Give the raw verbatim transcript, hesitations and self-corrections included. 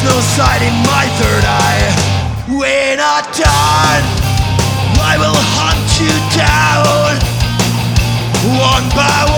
no sight in my third eye. When I turn, I will hunt you down one by one.